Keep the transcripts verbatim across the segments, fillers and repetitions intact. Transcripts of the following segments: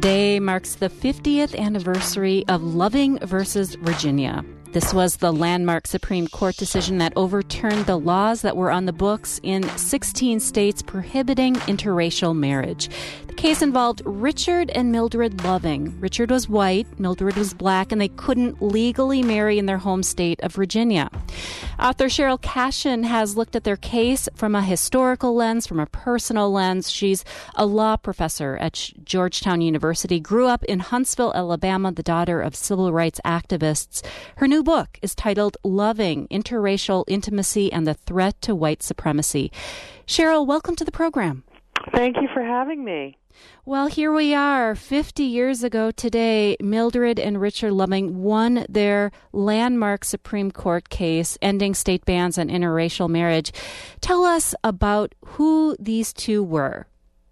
Today marks the fiftieth anniversary of Loving versus Virginia. This was the landmark Supreme Court decision that overturned the laws that were on the books in sixteen states prohibiting interracial marriage. The case involved Richard and Mildred Loving. Richard was white, Mildred was black, and they couldn't legally marry in their home state of Virginia. Author Cheryl Cashin has looked at their case from a historical lens, from a personal lens. She's a law professor at Georgetown University, grew up in Huntsville, Alabama, the daughter of civil rights activists. Her new book is titled Loving, Interracial Intimacy and the Threat to White Supremacy. Cheryl, welcome to the program. Thank you for having me. Well, here we are. fifty years ago today, Mildred and Richard Loving won their landmark Supreme Court case ending state bans on interracial marriage. Tell us about who these two were.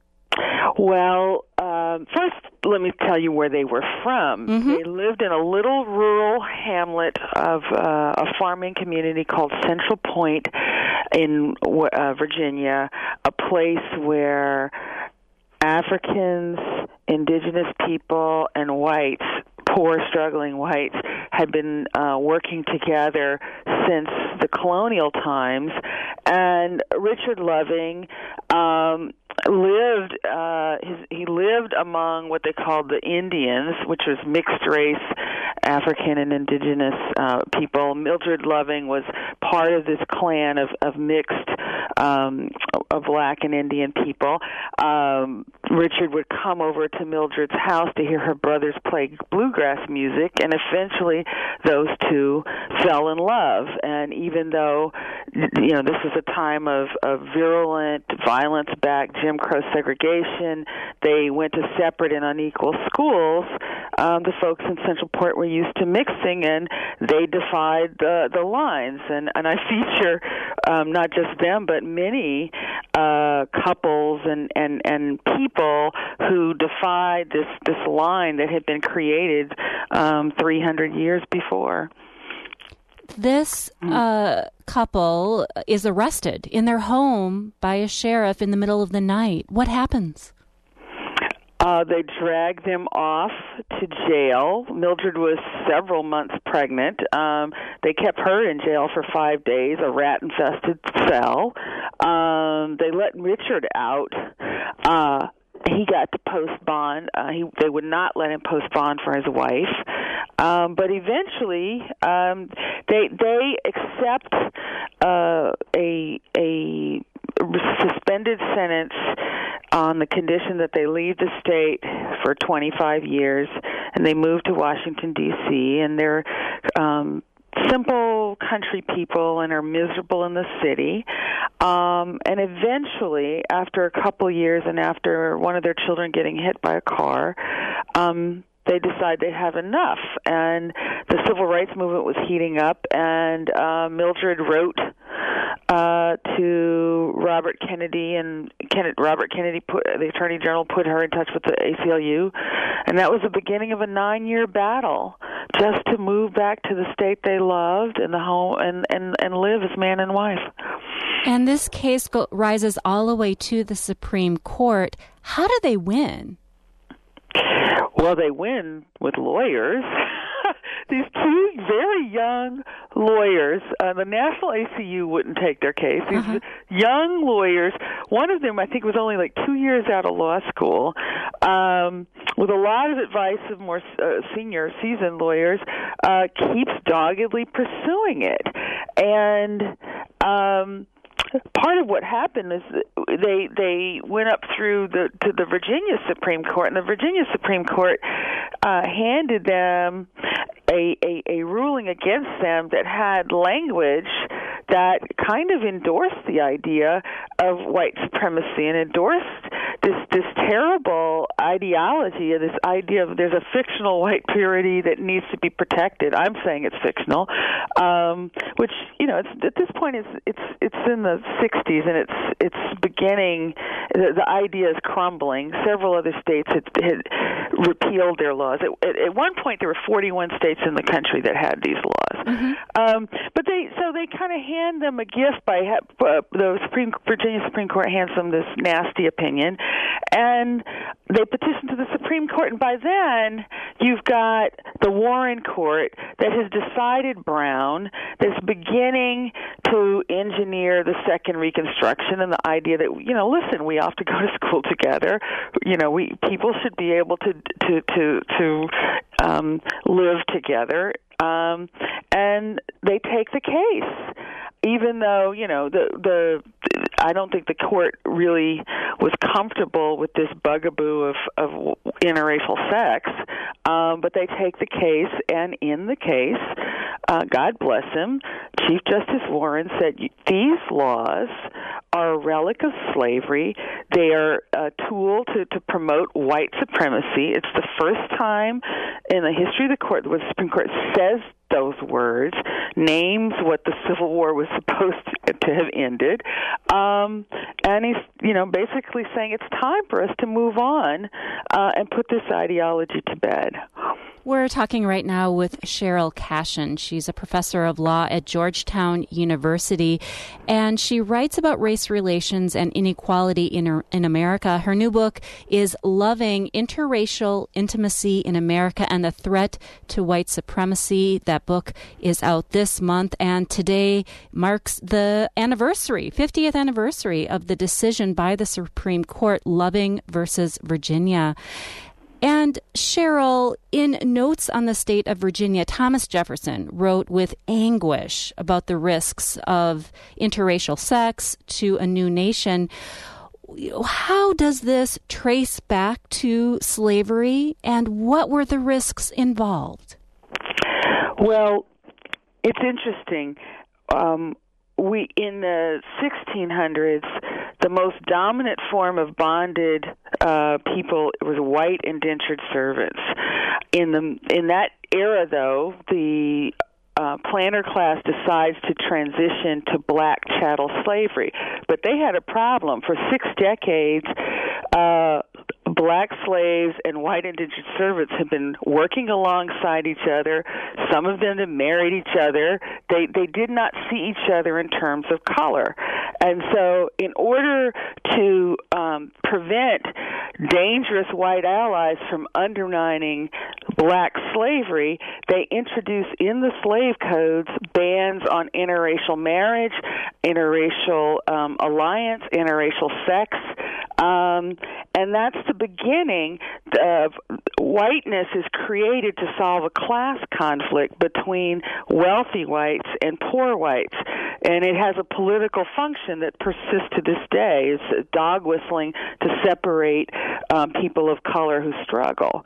Well, um, first, let me tell you where they were from. Mm-hmm. They lived in a little rural hamlet of uh, a farming community called Central Point in uh, Virginia, a place where Africans, indigenous people, and whites, poor, struggling whites, had been uh, working together since the colonial times. And Richard Loving um, lived, uh, his, he lived among what they called the Indians, which was mixed race African and indigenous uh, people. Mildred Loving was part of this clan of, of mixed um, of black and Indian people. Um, Richard would come over to Mildred's house to hear her brothers play bluegrass music, and eventually those two fell in love. And even though, you know, this was a time of, of virulent, violence-backed Jim Crow segregation, they went to separate and unequal schools. Um, the folks in Central Port were used to mixing, and they defied the, the lines. And, and I feature um, not just them, but many uh, couples and, and, and people who defied this, this line that had been created um, three hundred years before. This uh, couple is arrested in their home by a sheriff in the middle of the night. What happens? Uh, they dragged them off to jail. Mildred was several months pregnant. Um, they kept her in jail for five days, a rat-infested cell. Um, they let Richard out. Uh, he got to post bond. Uh, he, they would not let him post bond for his wife. Um, but eventually, um, they they accept uh, a a suspended sentence on the condition that they leave the state for twenty-five years, and they move to Washington, D C, and they're um, simple country people and are miserable in the city. Um, and eventually, after a couple years and after one of their children getting hit by a car, um, they decide they have enough. And the civil rights movement was heating up, and uh, Mildred wrote uh, to Robert Kennedy, and Kennedy, Robert Kennedy, put, the Attorney General, put her in touch with the A C L U, and that was the beginning of a nine-year battle just to move back to the state they loved and the home and, and, and live as man and wife. And this case go, rises all the way to the Supreme Court. How do they win? Well, they win with lawyers. These two very young lawyers, uh, the National A C U wouldn't take their case. These uh-huh. young lawyers, one of them I think was only like two years out of law school, um, with a lot of advice of more uh, senior, seasoned lawyers, uh, keeps doggedly pursuing it. And um part of what happened is they they went up through the to the Virginia Supreme Court, and the Virginia Supreme Court uh, handed them a, a a ruling against them that had language that kind of endorsed the idea of white supremacy and endorsed this this terrible ideology, this idea of there's a fictional white purity that needs to be protected. I'm saying it's fictional, um, which you know it's, at this point it's it's it's in the sixties and it's it's beginning. The, the idea is crumbling. Several other states had, had repealed their laws. At, at, at one point, there were forty-one states in the country that had these laws. Mm-hmm. Um, but they so they kind of hand them a gift by uh, the Supreme Virginia Supreme Court hands them this nasty opinion, and they petitioned to the Supreme Court, and by then you've got the Warren Court that has decided Brown, that's beginning to engineer the second Reconstruction and the idea that, you know, listen, we have to go to school together. You know, we people should be able to to to to um, live together, um, and they take the case. Even though, you know, the the I don't think the court really was comfortable with this bugaboo of, of interracial sex, um, but they take the case, and in the case, uh, God bless him, Chief Justice Warren said, these laws are a relic of slavery. They are a tool to, to promote white supremacy. It's the first time in the history of the court where the Supreme Court says those words, names what the Civil War was supposed to, to have ended, um, and he's, you know, basically saying it's time for us to move on uh, and put this ideology to bed. We're talking right now with Cheryl Cashin. She's a professor of law at Georgetown University, and she writes about race relations and inequality in, in America. Her new book is Loving Interracial Intimacy in America and the Threat to White Supremacy. That book is out this month, and today marks the anniversary, fiftieth anniversary of the decision by the Supreme Court, Loving versus Virginia. And Cheryl, in Notes on the State of Virginia, Thomas Jefferson wrote with anguish about the risks of interracial sex to a new nation. How does this trace back to slavery, and what were the risks involved? Well, it's interesting. Um, we in the sixteen hundreds, the most dominant form of bonded uh, people was white indentured servants. In the in that era, though, the uh, planter class decides to transition to black chattel slavery, but they had a problem. For six decades, uh, black slaves and white indentured servants have been working alongside each other. Some of them have married each other. They they did not see each other in terms of color. And so in order to um, prevent dangerous white allies from undermining black slavery, they introduced in the slave codes bans on interracial marriage, interracial um, alliance, interracial sex. Um, and that's the beginning of whiteness is created to solve a class conflict between wealthy whites and poor whites. And it has a political function that persists to this day. It's dog whistling to separate um, people of color who struggle.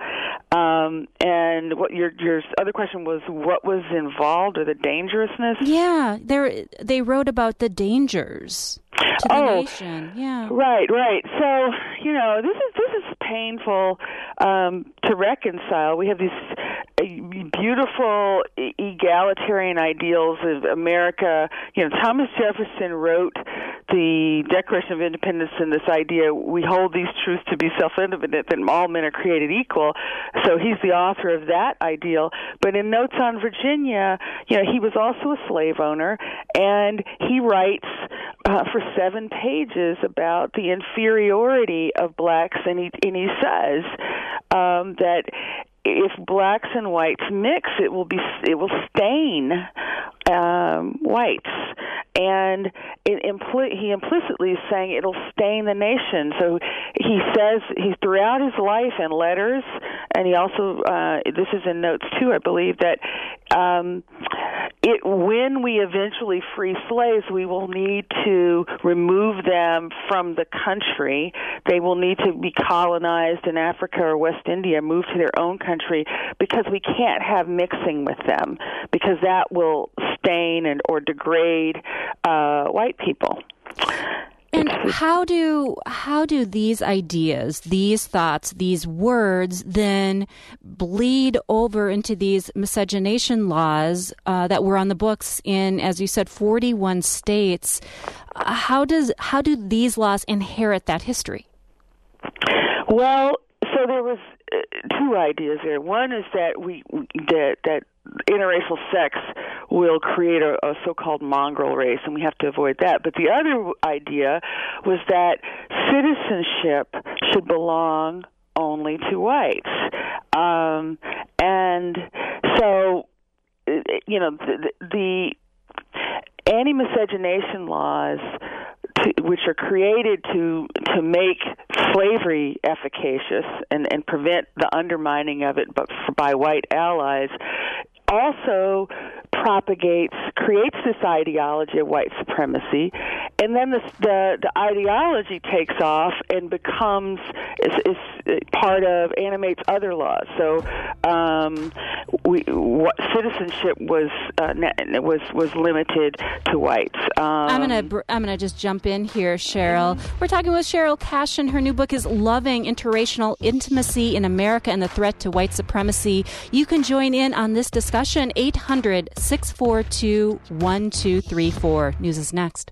Um, and what your your other question was, what was involved or the dangerousness? Yeah, they they wrote about the dangers to the oh, nation. Yeah, right, right. So you know, this is this is painful um, to reconcile. We have these uh, beautiful egalitarian ideals of America. You know, Thomas Jefferson wrote the Declaration of Independence and this idea, we hold these truths to be self-evident, that all men are created equal. So he's the author of that ideal. But in Notes on Virginia, you know, he was also a slave owner, and he writes uh, for seven pages about the inferiority of blacks, and he, and he says um, that if blacks and whites mix, it will be it will stain um, whites, and it impl- he implicitly is saying it'll stain the nation. So he says he's throughout his life in letters, and he also uh, this is in notes too, I believe, that um, it when we eventually free slaves, we will need to remove them from the country. They will need to be colonized in Africa or West India, move to their own country. Because we can't have mixing with them, because that will stain and or degrade uh, white people. And how do how do these ideas, these thoughts, these words then bleed over into these miscegenation laws uh, that were on the books in, as you said, forty-one states? Uh, how does how do these laws inherit that history? Well, so there was uh, two ideas there. One is that we that that interracial sex will create a, a so-called mongrel race, and we have to avoid that. But the other idea was that citizenship should belong only to whites. Um, and so, you know, the, the anti-miscegenation laws, to, which are created to to make slavery efficacious and, and prevent the undermining of it but for, by white allies, also propagates, creates this ideology of white supremacy, and then the the, the ideology takes off and becomes is, is part of animates other laws. So, um, we what citizenship was uh, was was limited to whites. Um, I'm gonna I'm gonna just jump in here, Cheryl. We're talking with Cheryl Cashin. Her new book is Loving Interracial Intimacy in America and the Threat to White Supremacy. You can join in on this discussion. eight hundred, six four two, one two three four. News is next.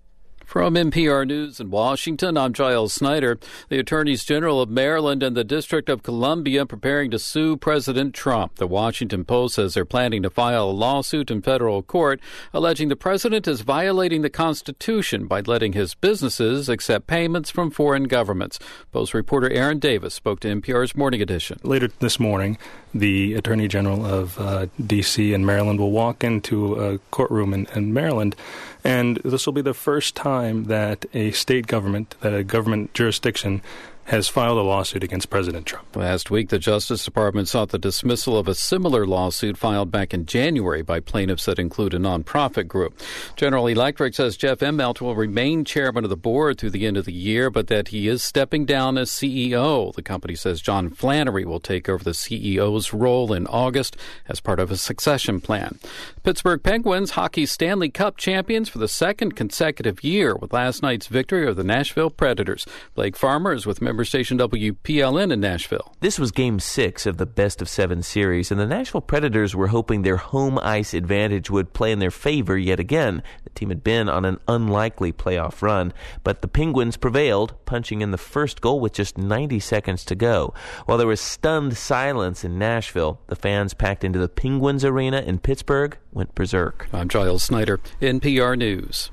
From N P R News in Washington, I'm Giles Snyder. The Attorneys General of Maryland and the District of Columbia preparing to sue President Trump. The Washington Post says they're planning to file a lawsuit in federal court alleging the president is violating the Constitution by letting his businesses accept payments from foreign governments. Post reporter Aaron Davis spoke to N P R's Morning Edition. Later this morning, the Attorney General of uh, D C and Maryland will walk into a courtroom in, in Maryland, and this will be the first time that a state government, that a government jurisdiction, has filed a lawsuit against President Trump. Last week, the Justice Department sought the dismissal of a similar lawsuit filed back in January by plaintiffs that include a nonprofit group. General Electric says Jeff Immelt will remain chairman of the board through the end of the year, but that he is stepping down as C E O. The company says John Flannery will take over the C E O's role in August as part of a succession plan. Pittsburgh Penguins, hockey Stanley Cup champions for the second consecutive year with last night's victory over the Nashville Predators. Blake Farmer is with member station W P L N in Nashville. This was game six of the best of seven series, and the Nashville Predators were hoping their home ice advantage would play in their favor yet again. The team had been on an unlikely playoff run, but the Penguins prevailed, punching in the first goal with just ninety seconds to go. While there was stunned silence in Nashville, the fans packed into the Penguins Arena in Pittsburgh went berserk. I'm Giles Snyder, N P R News.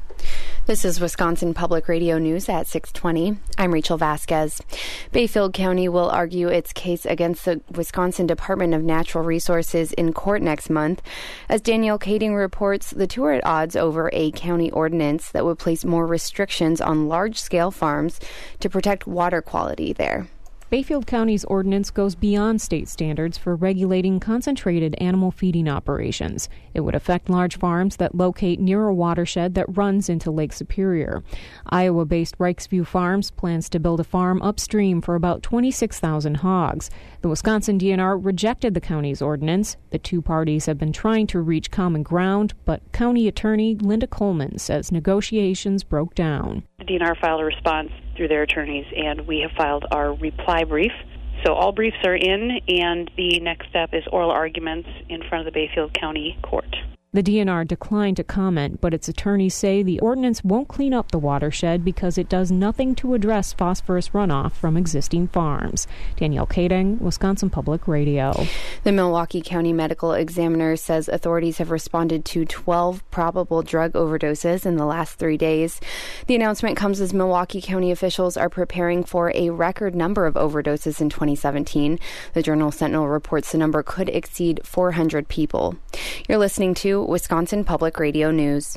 This is Wisconsin Public Radio News at six twenty. I'm Rachel Vasquez. Bayfield County will argue its case against the Wisconsin Department of Natural Resources in court next month. As Danielle Kading reports, the two are at odds over a county ordinance that would place more restrictions on large-scale farms to protect water quality there. Bayfield County's ordinance goes beyond state standards for regulating concentrated animal feeding operations. It would affect large farms that locate near a watershed that runs into Lake Superior. Iowa-based Rikesview Farms plans to build a farm upstream for about twenty-six thousand hogs. The Wisconsin D N R rejected the county's ordinance. The two parties have been trying to reach common ground, but County Attorney Linda Coleman says negotiations broke down. The D N R filed a response through their attorneys, and we have filed our reply brief. So all briefs are in, and the next step is oral arguments in front of the Bayfield County Court. The D N R declined to comment, but its attorneys say the ordinance won't clean up the watershed because it does nothing to address phosphorus runoff from existing farms. Danielle Kading, Wisconsin Public Radio. The Milwaukee County Medical Examiner says authorities have responded to twelve probable drug overdoses in the last three days. The announcement comes as Milwaukee County officials are preparing for a record number of overdoses in twenty seventeen. The Journal Sentinel reports the number could exceed four hundred people. You're listening to Wisconsin Public Radio News.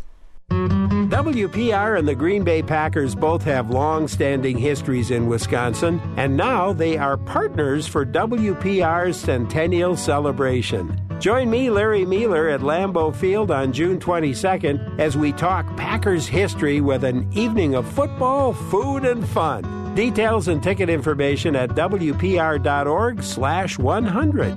W P R and the Green Bay Packers both have long-standing histories in Wisconsin, and now they are partners for W P R's Centennial Celebration. Join me, Larry Mealer, at Lambeau Field on June twenty-second as we talk Packers history with an evening of football, food, and fun. Details and ticket information at W P R dot org slash one hundred.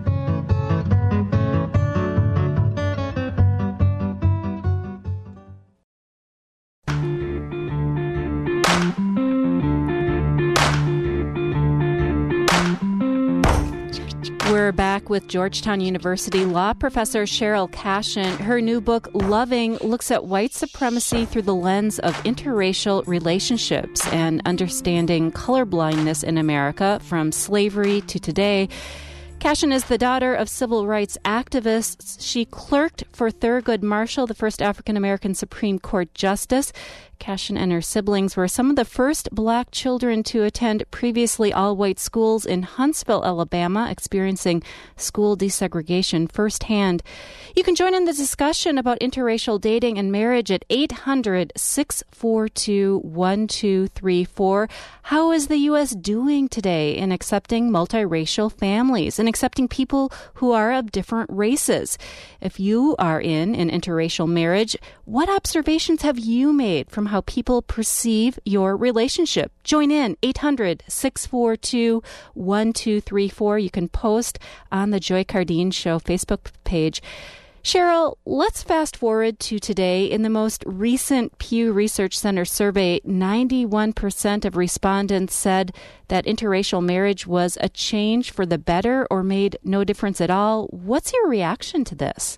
We're back with Georgetown University law professor Cheryl Cashin. Her new book, Loving, looks at white supremacy through the lens of interracial relationships and understanding colorblindness in America from slavery to today. Cashin is the daughter of civil rights activists. She clerked for Thurgood Marshall, the first African-American Supreme Court justice. Cashin and her siblings were some of the first black children to attend previously all-white schools in Huntsville, Alabama, experiencing school desegregation firsthand. You can join in the discussion about interracial dating and marriage at eight hundred, six four two, one two three four. How is the U S doing today in accepting multiracial families and accepting people who are of different races? If you are in an interracial marriage, what observations have you made from how people perceive your relationship? Join in, eight hundred, six four two, one two three four. You can post on the Joy Cardine Show Facebook page. Cheryl, let's fast forward to today. In the most recent Pew Research Center survey, ninety-one percent of respondents said that interracial marriage was a change for the better or made no difference at all. What's your reaction to this?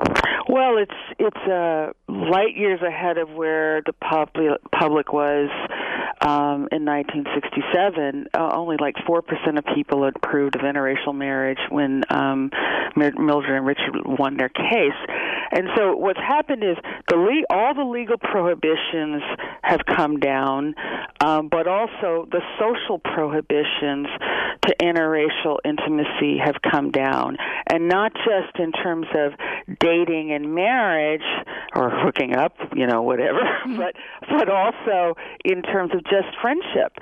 Well, it's it's uh, light years ahead of where the pub- public was um, in nineteen sixty-seven. Uh, only like four percent of people had approved of interracial marriage when um, Mildred and Richard won their case. And so what's happened is the le- all the legal prohibitions have come down, um, but also the social prohibitions to interracial intimacy have come down, and not just in terms of dating and marriage or hooking up, you know, whatever, but but also in terms of just friendship.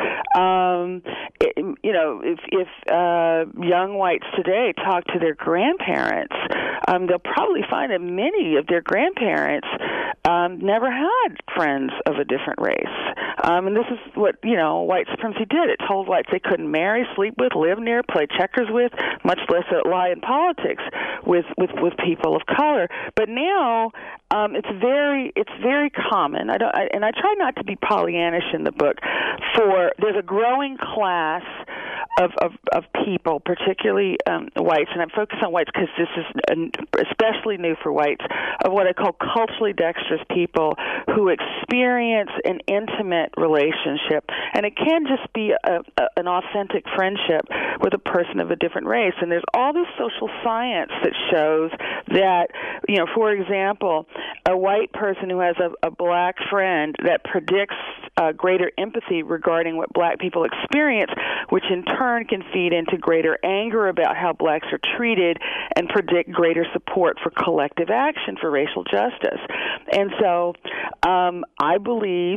Um, it, you know, if, if uh, young whites today talk to their grandparents, um, they'll probably find that many of their grandparents um, never had friends of a different race. Um, and this is what, you know, white supremacy did. It told whites they couldn't marry, sleep with, live near, play checkers with, much less lie in politics with, with, with people of color. But now um, it's very it's very common. I don't, I, and I try not to be Pollyannish in the book. For there's a growing class of of, of people, particularly um, whites, and I'm focused on whites because this is especially new for whites, of what I call culturally dexterous people who experience an intimate relationship, and it can just be a, a, an authentic friendship with a person of a different race. And there's all this social science that shows that, you know, for example, a white person who has a, a black friend that predicts uh, greater empathy regarding what black people experience, which in turn can feed into greater anger about how blacks are treated and predict greater support for collective action for racial justice. And so um, I believe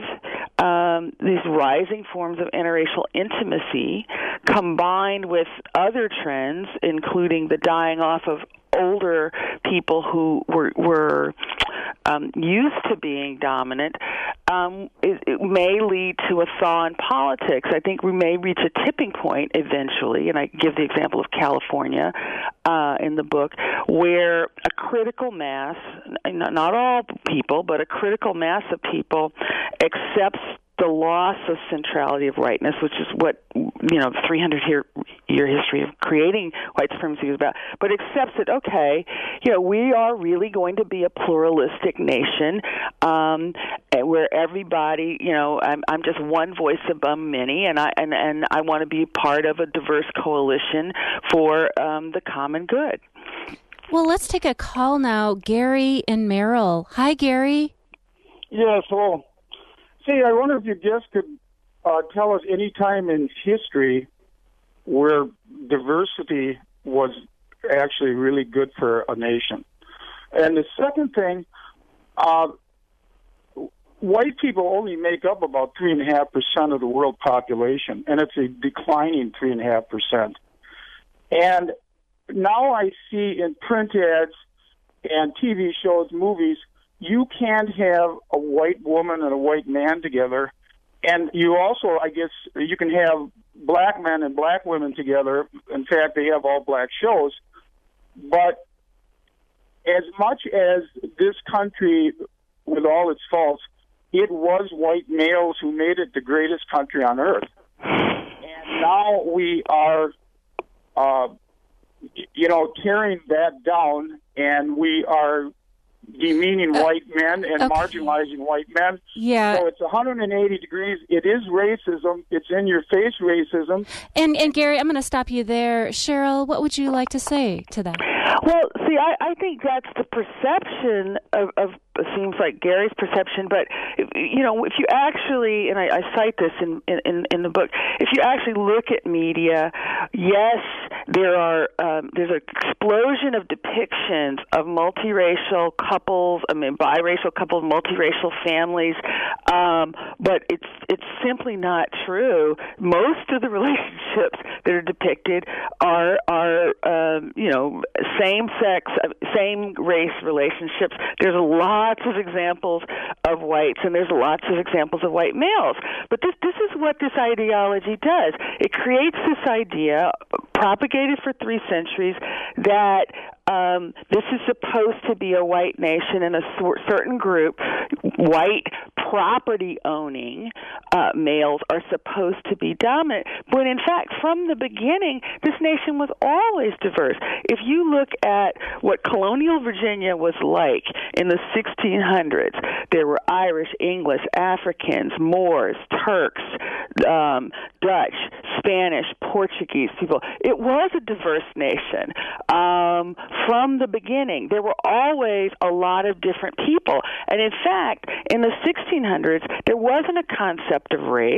um, these rising forms of interracial intimacy combined with other trends, including the dying off of older people who were were um, used to being dominant, um, it, it may lead to a thaw in politics. I think we may reach a tipping point eventually, and I give the example of California uh, in the book, where a critical mass, not all people, but a critical mass of people accepts the loss of centrality of whiteness, which is what, you know, three hundred year, year history of creating white supremacy is about, but accepts that, okay, you know, we are really going to be a pluralistic nation um, where everybody, you know, I'm, I'm just one voice among many, and I and, and I want to be part of a diverse coalition for um, the common good. Well, let's take a call now. Gary in Merrill. Hi, Gary. Yes, hello. See, I wonder if you just could uh, tell us any time in history where diversity was actually really good for a nation. And the second thing, uh, white people only make up about three and a half percent of the world population, and it's a declining three and a half percent. And now I see in print ads and T V shows, movies, you can't have a white woman and a white man together. And you also, I guess, you can have black men and black women together. In fact, they have all black shows. But as much as this country, with all its faults, it was white males who made it the greatest country on earth. And now we are, uh, you know, tearing that down, and we are demeaning uh, white men and okay. marginalizing white men. Yeah. So it's one hundred eighty degrees. It is racism. It's in-your-face racism. And, and Gary, I'm going to stop you there. Cheryl, what would you like to say to that? Well, see, I, I think that's the perception of, of it seems like Gary's perception, but if, you know, if you actually, and I, I cite this in, in in the book, if you actually look at media, yes, there are um, there's an explosion of depictions of multiracial couples, I mean, biracial couples, multiracial families, um, but it's it's simply not true. Most of the relationships that are depicted are are um, you know same sex, same race relationships. There's lots of examples of whites, and there's lots of examples of white males. But this this is what this ideology does. It creates this idea, propagated for three centuries, that um, this is supposed to be a white nation and a certain group, white property-owning uh, males are supposed to be dominant. But in fact, from the beginning, this nation was always diverse. If you look at what colonial Virginia was like in the sixteen hundreds, there were Irish, English, Africans, Moors, Turks, um, Dutch, Spanish, Portuguese people. It was a diverse nation. Um, from the beginning, there were always a lot of different people. And in fact, in the sixteen hundreds, there wasn't a concept of race.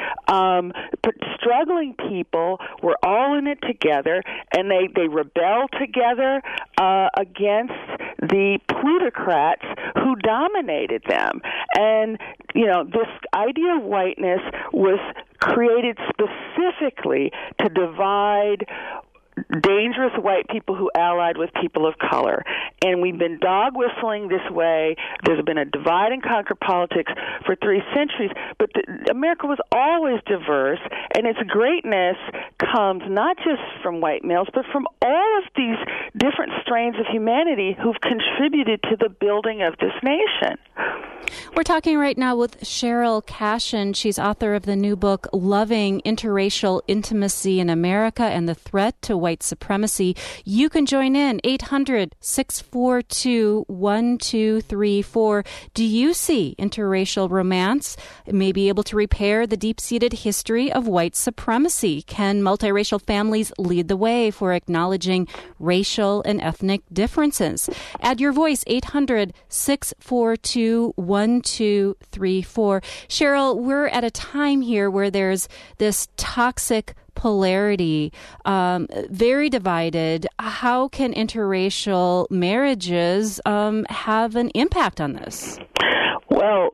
Um, but struggling people were all in it together, and they, they rebelled together uh, against the plutocrats who dominated them. And, you know, this idea of whiteness was created specifically to divide dangerous white people who allied with people of color. And we've been dog whistling this way. There's been a divide and conquer politics for three centuries. But the, America was always diverse, and its greatness comes not just from white males, but from all of these different strains of humanity who've contributed to the building of this nation. We're talking right now with Cheryl Cashin. She's author of the new book, Loving Interracial Intimacy in America and the Threat to White Supremacy. You can join in, eight hundred, six four two, one two three four. Do you see interracial romance may be able to repair the deep-seated history of white supremacy? Can multiracial families lead the way for acknowledging racial and ethnic differences? Add your voice, eight hundred, six four two, one two three four. Cheryl, we're at a time here where there's this toxic polarity, um, very divided. How can interracial marriages um, have an impact on this? Well,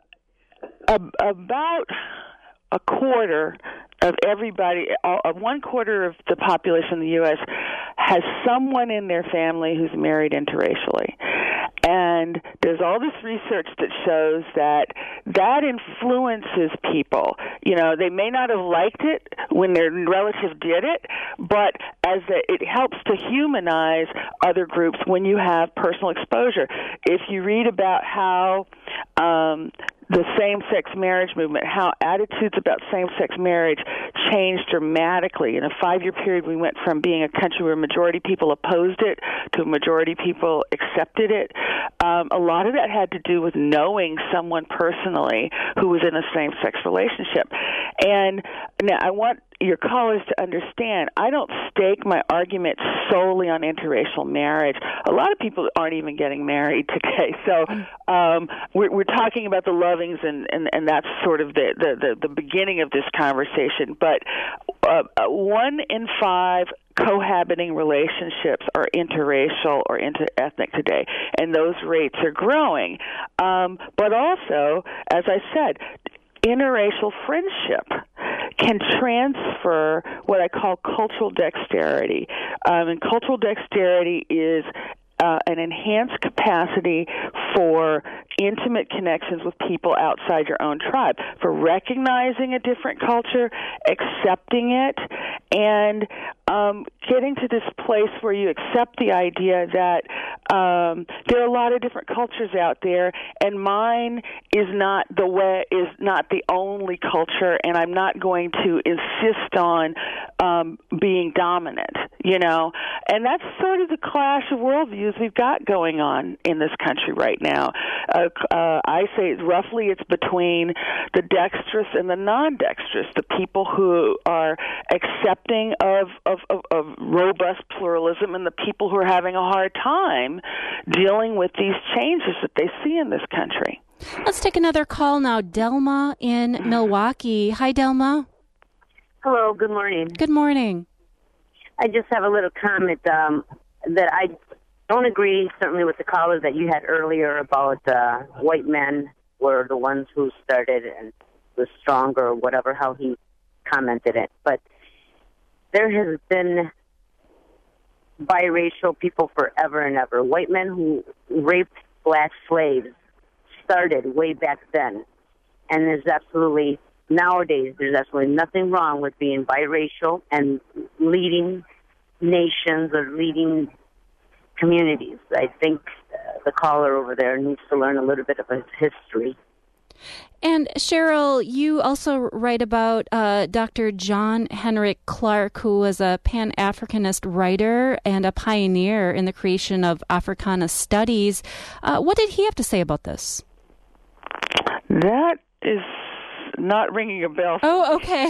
uh, about a quarter of everybody, uh, one quarter of the population in the U S has someone in their family who's married interracially. And there's all this research that shows that that influences people. You know, they may not have liked it when their relative did it, but as a, it helps to humanize other groups when you have personal exposure. If you read about how um, the same-sex marriage movement, how attitudes about same-sex marriage changed dramatically. In a five-year period, we went from being a country where majority people opposed it to a majority people accepted it. Um, a lot of that had to do with knowing someone personally who was in a same-sex relationship. And now I want your callers to understand, I don't stake my argument solely on interracial marriage. A lot of people aren't even getting married today. So um, we're, we're talking about the lovings, and, and, and that's sort of the, the, the, the beginning of this conversation. But uh, one in five cohabiting relationships are interracial or interethnic today, and those rates are growing. Um, but also, as I said, interracial friendship can transfer what I call cultural dexterity. Um, and cultural dexterity is uh, an enhanced capacity for intimate connections with people outside your own tribe, for recognizing a different culture, accepting it, and um, getting to this place where you accept the idea that um, there are a lot of different cultures out there, and mine is not the way is not the only culture, and I'm not going to insist on um, being dominant. You know, and that's sort of the clash of worldviews we've got going on in this country right now. Uh, uh, I say it's roughly it's between the dexterous and the non-dexterous, the people who are accepting of, of, of, of robust pluralism and the people who are having a hard time dealing with these changes that they see in this country. Let's take another call now. Delma in Milwaukee. Hi, Delma. Hello, good morning. Good morning. I just have a little comment um, that I don't agree, certainly, with the caller that you had earlier about uh, white men were the ones who started and was stronger or whatever, how he commented it. But there has been biracial people forever and ever. White men who raped black slaves started way back then. And there's absolutely... Nowadays, there's absolutely nothing wrong with being biracial and leading nations or leading communities. I think uh, the caller over there needs to learn a little bit of his history. And Cheryl, you also write about uh, Doctor John Henrik Clarke, who was a Pan-Africanist writer and a pioneer in the creation of Africana studies. Uh, what did he have to say about this? That is not ringing a bell. Oh, okay.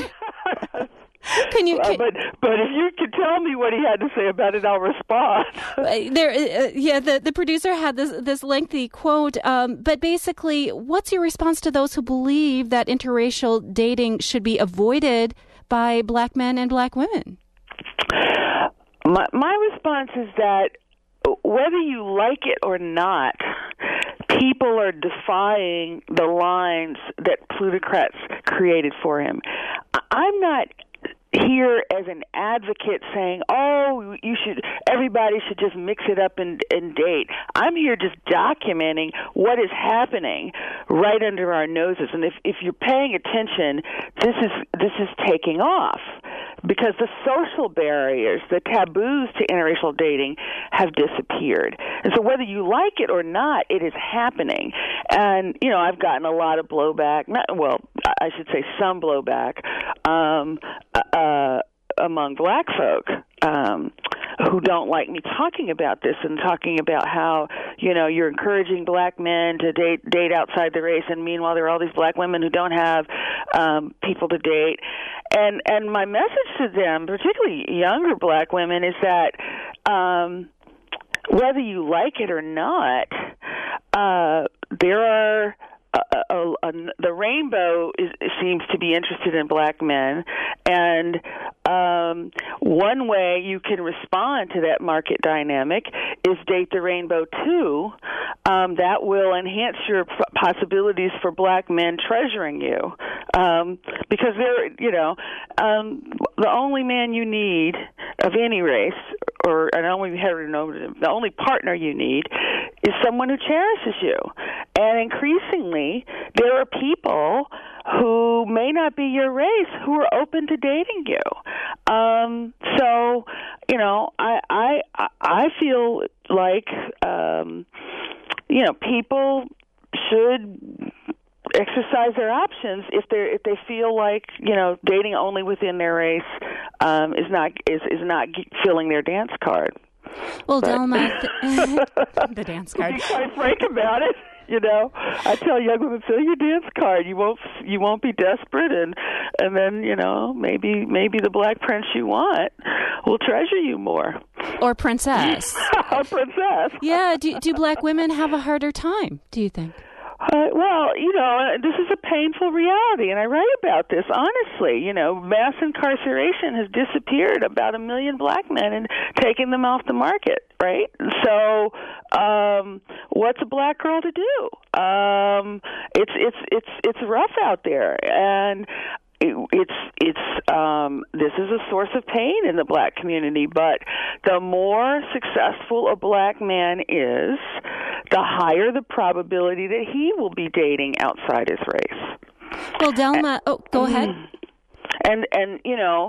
Can you? Can, uh, but but if you could tell me what he had to say about it, I'll respond. there, uh, yeah. The, the producer had this this lengthy quote. Um, but basically, what's your response to those who believe that interracial dating should be avoided by black men and black women? My my response is that whether you like it or not, people are defying the lines that plutocrats created for him. I'm not here as an advocate saying, oh, you should, everybody should just mix it up and, and date. I'm here just documenting what is happening right under our noses. And if, if you're paying attention, this is this is taking off, because the social barriers, the taboos to interracial dating have disappeared. And so whether you like it or not, it is happening. And, you know, I've gotten a lot of blowback, not, well, I should say some blowback, um, uh, among black folk um, who don't like me talking about this and talking about how, you know, you're encouraging black men to date date outside the race, and meanwhile there are all these black women who don't have um, people to date. And and my message to them, particularly younger black women, is that um, whether you like it or not, uh, there are A, a, a, the rainbow is, seems to be interested in black men, and um, one way you can respond to that market dynamic is date the rainbow too. Um, that will enhance your possibilities for black men treasuring you, um, because they're, you know, um, the only man you need of any race, or an only heteronormative, the only partner you need is someone who cherishes you. And increasingly, there are people who may not be your race who are open to dating you. Um, so, you know, I I I feel like um, you know, people should exercise their options if they if they feel like, you know, dating only within their race um, is not is is not filling their dance card. Well, but, Delma, th- the dance card. To be quite frank about it, you know, I tell young women, fill your dance card. You won't you won't be desperate, and and then, you know, maybe maybe the black prince you want will treasure you more. Or princess. Or princess. Yeah. Do do black women have a harder time, do you think? Uh, well, you know, this is a painful reality, and I write about this honestly. You know, mass incarceration has disappeared about a million black men and taken them off the market, right? So, um, what's a black girl to do? Um, it's it's it's it's rough out there, and it's it's um, this is a source of pain in the black community. But the more successful a black man is, the higher the probability that he will be dating outside his race. Well, Delma, oh, go ahead. And and you know,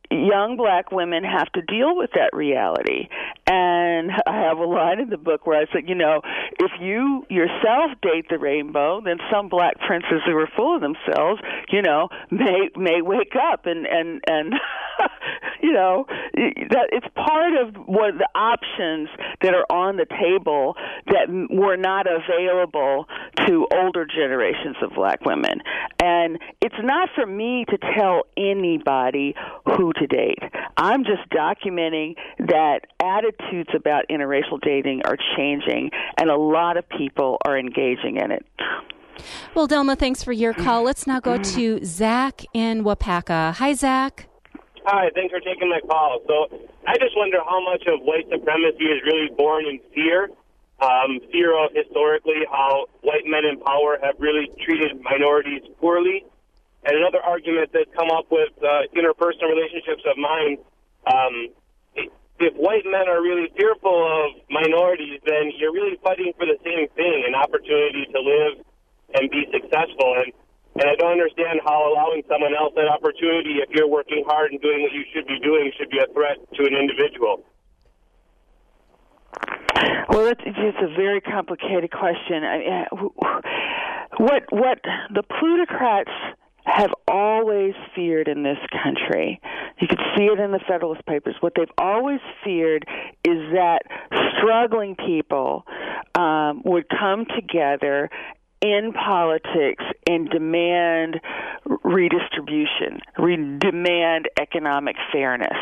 young black women have to deal with that reality. And I have a line in the book where I said, you know, if you yourself date the rainbow, then some black princes who are full of themselves, you know, may may wake up and and and you know, that it's part of what the options that are on the table that were not available to older generations of black women. And it's not for me to tell anybody who to date. I'm just documenting that attitudes about interracial dating are changing, and a lot of people are engaging in it. Well, Delma, thanks for your call. Let's now go to Zach in Wapaka. Hi, Zach. Hi, thanks for taking my call. So I just wonder how much of white supremacy is really born in fear, um, fear of historically how white men in power have really treated minorities poorly. And another argument that's come up with uh, interpersonal relationships of mine, um, if white men are really fearful of minorities, then you're really fighting for the same thing, an opportunity to live and be successful. And And I don't understand how allowing someone else that opportunity, if you're working hard and doing what you should be doing, should be a threat to an individual. Well, it's, it's a very complicated question. I mean, what what the plutocrats have always feared in this country, you could see it in the Federalist Papers, what they've always feared is that struggling people um, would come together in politics and demand redistribution, re- demand economic fairness.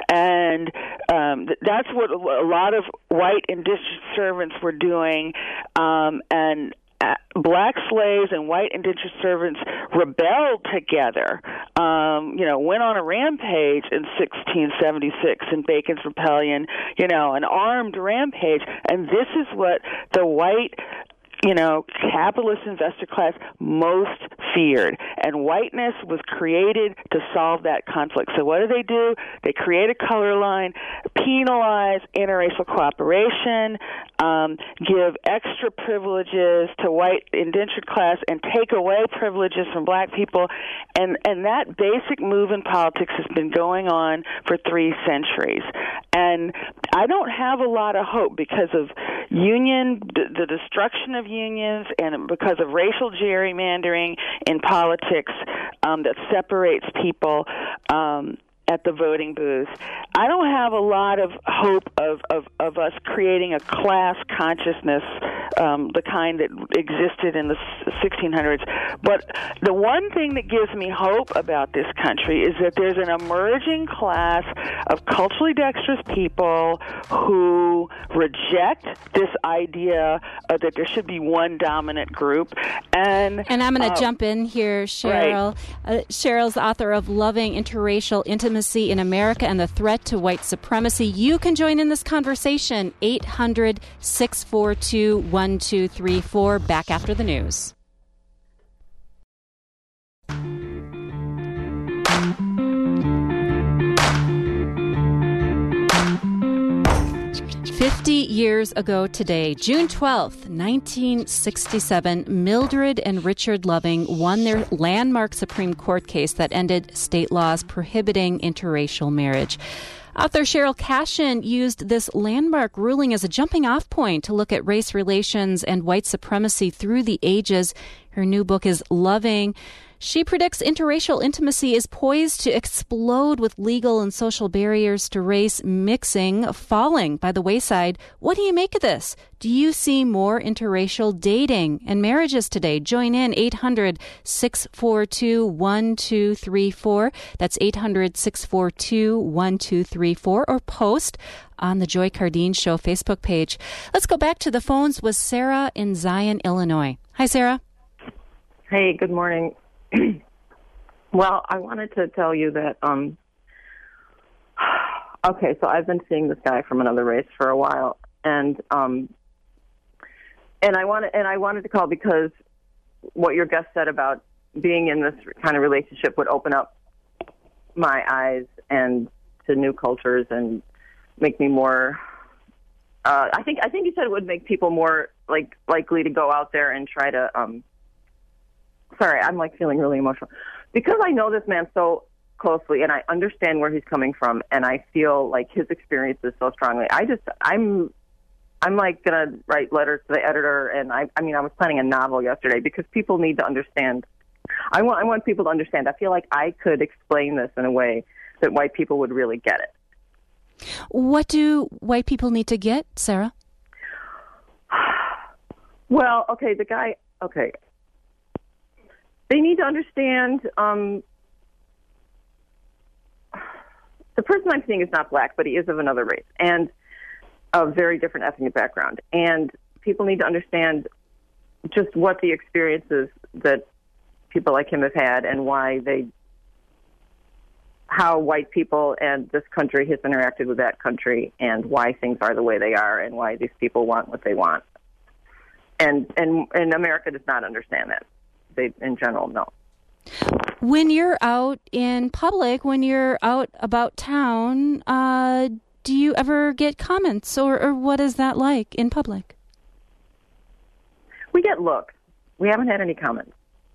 And um, th- that's what a lot of white indentured servants were doing, um, and Uh, black slaves and white indentured servants rebelled together, um, you know, went on a rampage in sixteen seventy-six in Bacon's Rebellion, you know, an armed rampage. And this is what the white, you know, capitalist investor class most feared. And whiteness was created to solve that conflict. So what do they do? They create a color line, penalize interracial cooperation, um, give extra privileges to white indentured class, and take away privileges from black people. And, and that basic move in politics has been going on for three centuries. And I don't have a lot of hope because of union, the destruction of unions, and because of racial gerrymandering in politics um, that separates people um, at the voting booth. I don't have a lot of hope of, of, of us creating a class consciousness, um, the kind that existed in the sixteen hundreds. But the one thing that gives me hope about this country is that there's an emerging class of culturally dexterous people who reject this idea uh, that there should be one dominant group. And and I'm going to uh, jump in here, Cheryl. Right. Uh, Cheryl's the author of Loving Interracial Intimacy in America and the Threat to White Supremacy. You can join in this conversation, eight hundred, six four two, one two three four, back after the news. Fifty years ago today, June twelfth, nineteen sixty-seven, Mildred and Richard Loving won their landmark Supreme Court case that ended state laws prohibiting interracial marriage. Author Cheryl Cashin used this landmark ruling as a jumping-off point to look at race relations and white supremacy through the ages. Her new book is Loving. She predicts interracial intimacy is poised to explode with legal and social barriers to race mixing falling by the wayside. What do you make of this? Do you see more interracial dating and marriages today? Join in eight hundred, six four two, one two three four. That's eight hundred, six four two, one two three four, or post on the Joy Cardine Show Facebook page. Let's go back to the phones with Sarah in Zion, Illinois. Hi, Sarah. Hey, good morning. Well, I wanted to tell you that, um, okay, so I've been seeing this guy from another race for a while, and um, and I wanted and I wanted to call because what your guest said about being in this kind of relationship would open up my eyes and to new cultures and make me more. Uh, I think I think you said it would make people more like likely to go out there and try to. Um, Sorry, I'm like feeling really emotional because I know this man so closely, and I understand where he's coming from, and I feel like his experience is so strongly. I just, I'm, I'm like gonna write letters to the editor, and I, I mean, I was planning a novel yesterday because people need to understand. I want, I want people to understand. I feel like I could explain this in a way that white people would really get it. What do white people need to get, Sarah? Well, okay, the guy, okay. They need to understand, um, the person I'm seeing is not black, but he is of another race and a very different ethnic background. And people need to understand just what the experiences that people like him have had and why they, how white people and this country has interacted with that country and why things are the way they are and why these people want what they want. And and, and America does not understand that. They, in general, no. When you're out in public, when you're out about town, uh, do you ever get comments, or, or what is that like in public? We get looks. We haven't had any comments.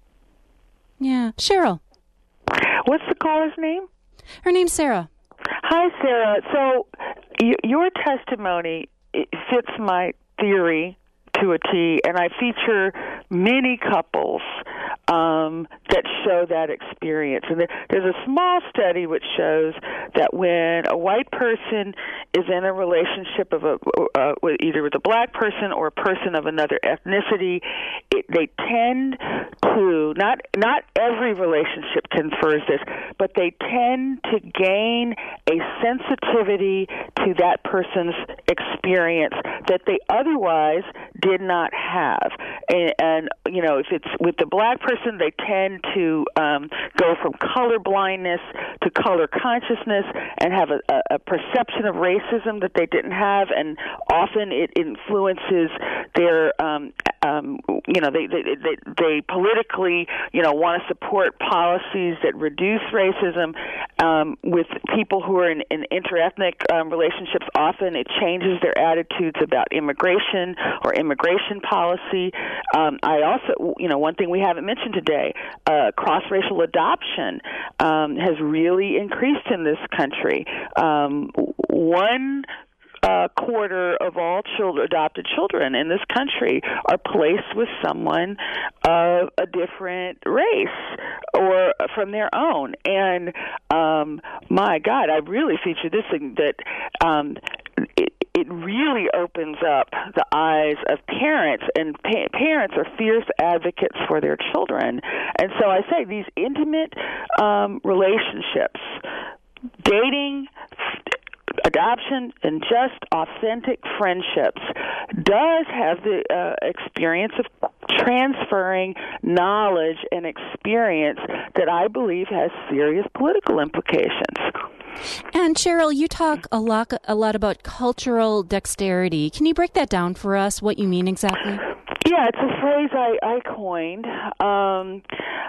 Yeah. Cheryl. What's the caller's name? Her name's Sarah. Hi, Sarah. So y- your testimony it fits my theory to a T, and I feature many couples um, that show that experience. And there's a small study which shows that when a white person is in a relationship of a, uh, with either with a black person or a person of another ethnicity, it, they tend to, not not every relationship confers this, but they tend to gain a sensitivity to that person's experience that they otherwise did not have. And, and you know, if it's with the black person, they tend to um, go from color blindness to color consciousness and have a, a perception of racism that they didn't have, and often it influences their, um, um, you know, they, they, they, they politically, you know, want to support policies that reduce racism. Um, with people who are in, in interethnic um, relationships, often it changes their attitudes about immigration or immigration policy. Um, I also, you know, one thing we haven't mentioned today, uh, cross-racial adoption um, has really increased in this country. Um, one Uh, quarter of all children, adopted children in this country are placed with someone of a different race or from their own. And um, my God, I really feature this thing that um, it, it really opens up the eyes of parents, and pa- parents are fierce advocates for their children. And so I say these intimate um, relationships, dating, adoption, and just authentic friendships does have the uh, experience of transferring knowledge and experience that I believe has serious political implications. And Cheryl, you talk a lot, a lot about cultural dexterity. Can you break that down for us, what you mean exactly? Yeah, it's a phrase I, I coined. Um,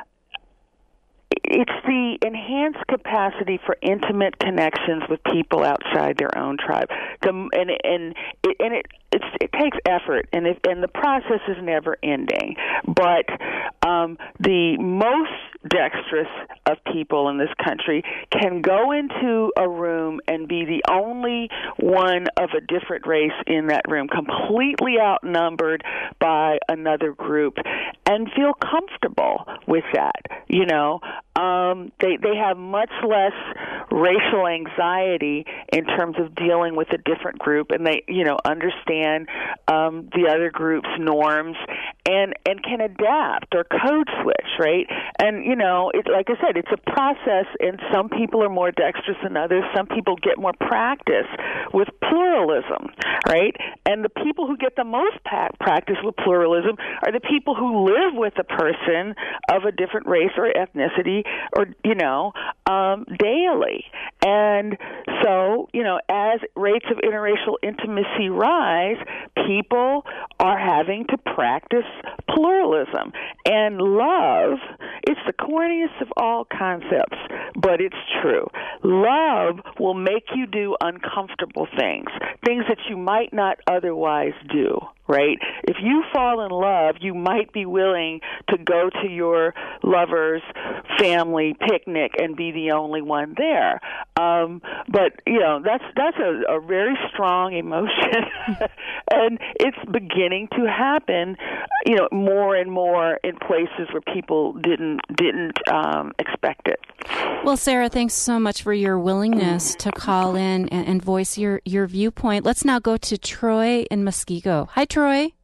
It's the enhanced capacity for intimate connections with people outside their own tribe, the, and and it, and it it's, it takes effort, and it, and the process is never ending. But um, the most dexterous of people in this country can go into a room and be the only one of a different race in that room, completely outnumbered by another group, and feel comfortable with that. You know. Um, they they have much less racial anxiety in terms of dealing with a different group, and they you know understand um, the other group's norms and and can adapt or code switch, right? And you know, it, like I said, it's a process, and some people are more dexterous than others. Some people get more practice with pluralism, right? And the people who get the most pa- practice with pluralism are the people who live with a person of a different race or ethnicity, or, you know, um, daily. And so, you know, as rates of interracial intimacy rise, people are having to practice pluralism. And love, it's the corniest of all concepts, but it's true. Love will make you do uncomfortable things, things that you might not otherwise do. right? If you fall in love, you might be willing to go to your lover's family picnic and be the only one there. Um, but, you know, that's that's a, a very strong emotion, and it's beginning to happen, you know, more and more in places where people didn't didn't um, expect it. Well, Sarah, thanks so much for your willingness to call in and, and voice your, your viewpoint. Let's now go to Troy in Muskego. Hi, Troy.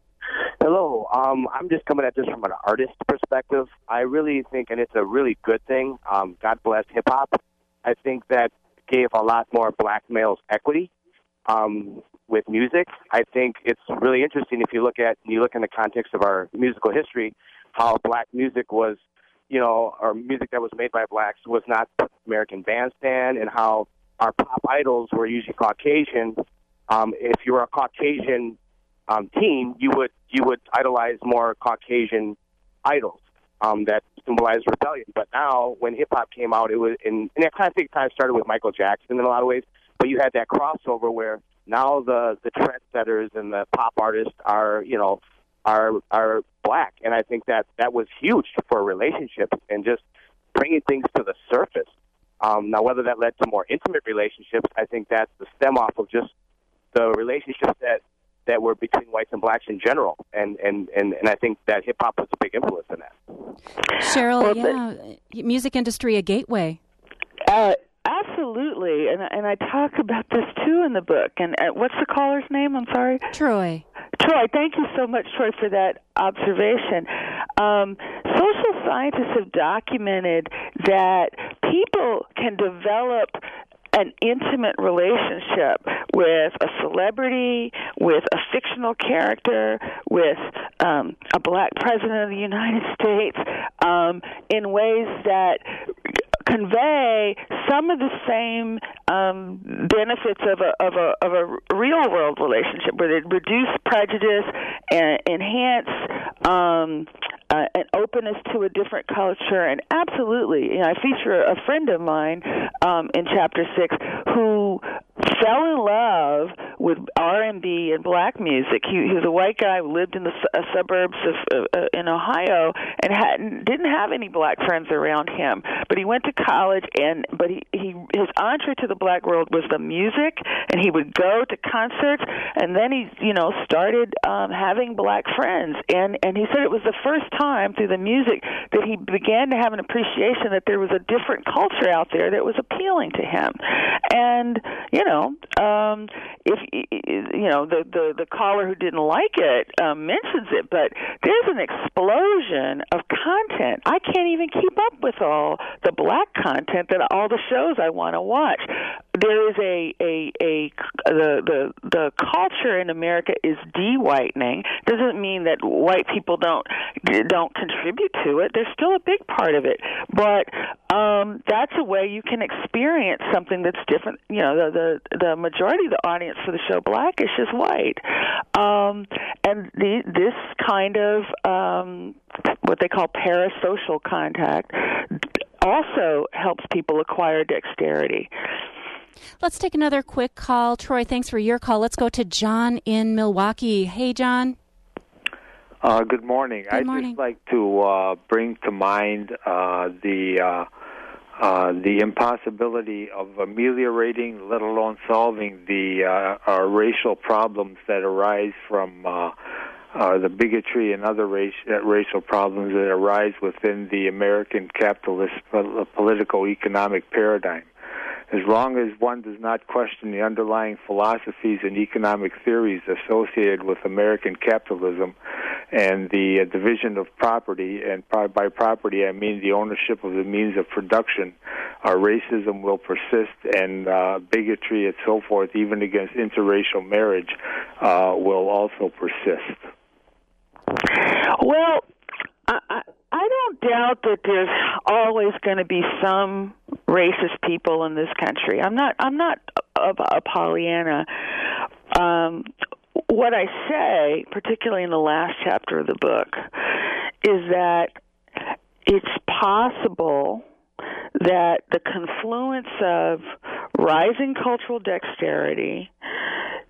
Hello. Um, I'm just coming at this from an artist perspective. I really think, and it's a really good thing, um, God bless hip-hop. I think that gave a lot more black males equity um, with music. I think it's really interesting if you look at, you look in the context of our musical history, how black music was, you know, or music that was made by blacks was not American Bandstand, and how our pop idols were usually Caucasian. Um, if you were a Caucasian um, teen, you would you would idolize more Caucasian idols um, that symbolized rebellion. But now, when hip hop came out, it was in, and I kind of think it kind of started with Michael Jackson in a lot of ways. But you had that crossover where now the the trendsetters and the pop artists are, you know, are are black, and I think that that was huge for relationships and just bringing things to the surface. Um, now, whether that led to more intimate relationships, I think that's the stem off of just the relationships that, that were between whites and blacks in general, and and, and, and I think that hip hop was a big influence in that. Cheryl, well, yeah, the, music industry a gateway. Uh, absolutely, and and I talk about this too in the book. And uh, what's the caller's name? I'm sorry, Troy. Troy, thank you so much, Troy, for that observation. Um, social scientists have documented that people can develop an intimate relationship with a celebrity, with a fictional character, with um, a black president of the United States, um, in ways that convey some of the same um, benefits of a of a of a real world relationship, where they reduce prejudice and enhance um, uh, an openness to a different culture. And absolutely, you know, I feature a friend of mine um, in chapter six who fell in love with R and B and black music. He, he was a white guy who lived in the su- uh, suburbs of uh, in Ohio and hadn't didn't have any black friends around him. But he went to college, and but he, he his entree to the black world was the music, and he would go to concerts, and then he you know started um, having black friends, and and he said it was the first time through the music that he began to have an appreciation that there was a different culture out there that was appealing to him. And you know, um, if you know the, the the caller who didn't like it um, mentions it, but there's an explosion of content. I can't even keep up with all the black content that all the shows I want to watch. There is a a a the the the culture in America is de-whitening. Doesn't mean that white people don't don't contribute to it. They're still a big part of it, but um, that's a way you can experience something that's different. You know, the the, the majority of the audience for the show Blackish is white, um, and the, this kind of um, what they call parasocial contact also helps people acquire dexterity. Let's take another quick call. Troy, thanks for your call. Let's go to John in Milwaukee. Hey, John. Uh, good morning. Good I'd morning. just like to uh, bring to mind uh, the uh, uh, the impossibility of ameliorating, let alone solving, the uh, uh, racial problems that arise from uh, uh, the bigotry and other race, uh, racial problems that arise within the American capitalist pol- political economic paradigm. As long as one does not question the underlying philosophies and economic theories associated with American capitalism and the uh, division of property, and by property I mean the ownership of the means of production, our racism will persist, and uh, bigotry and so forth, even against interracial marriage, uh, will also persist. Well, I, I, I don't doubt that there's always going to be some racist people in this country. I'm not. I'm not a, a Pollyanna. Um, what I say, particularly in the last chapter of the book, is that it's possible that the confluence of rising cultural dexterity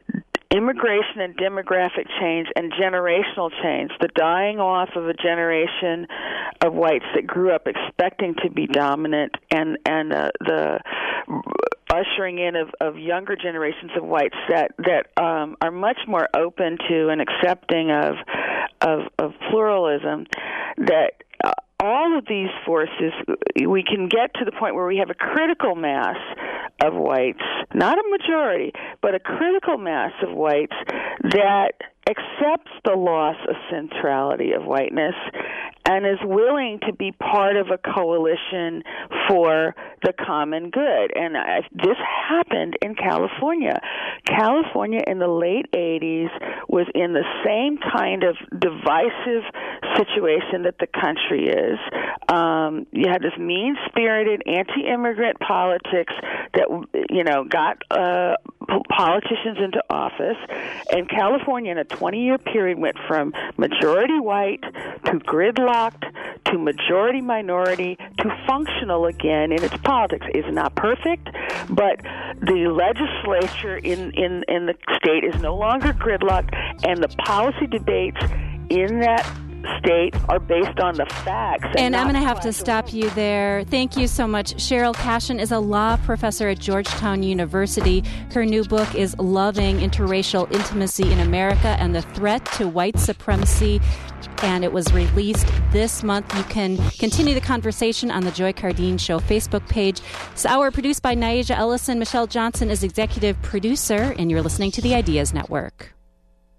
immigration and demographic change and generational change, the dying off of a generation of whites that grew up expecting to be dominant, and and uh, the ushering in of, of younger generations of whites that that um, are much more open to and accepting of of, of pluralism, that uh, all of these forces, we can get to the point where we have a critical mass of whites, not a majority, but a critical mass of whites that accepts the loss of centrality of whiteness and is willing to be part of a coalition for the common good. And I, this happened in California. California in the late eighties was in the same kind of divisive situation that the country is. Um, you had this mean-spirited anti-immigrant politics that, you know, got uh, politicians into office. And California in a twenty-year period went from majority white to gridlocked to majority minority to functional again in its politics. It's not perfect, but the legislature in, in, in the state is no longer gridlocked, and the policy debates in that state are based on the facts. And, and I'm going to have to stop you there. Thank you so much. Cheryl Cashin is a law professor at Georgetown University. Her new book is Loving Interracial Intimacy in America and the Threat to White Supremacy, and it was released this month. You can continue the conversation on the Joy Cardine Show Facebook page. This hour produced by Naija Ellison. Michelle Johnson is executive producer, and you're listening to the Ideas Network.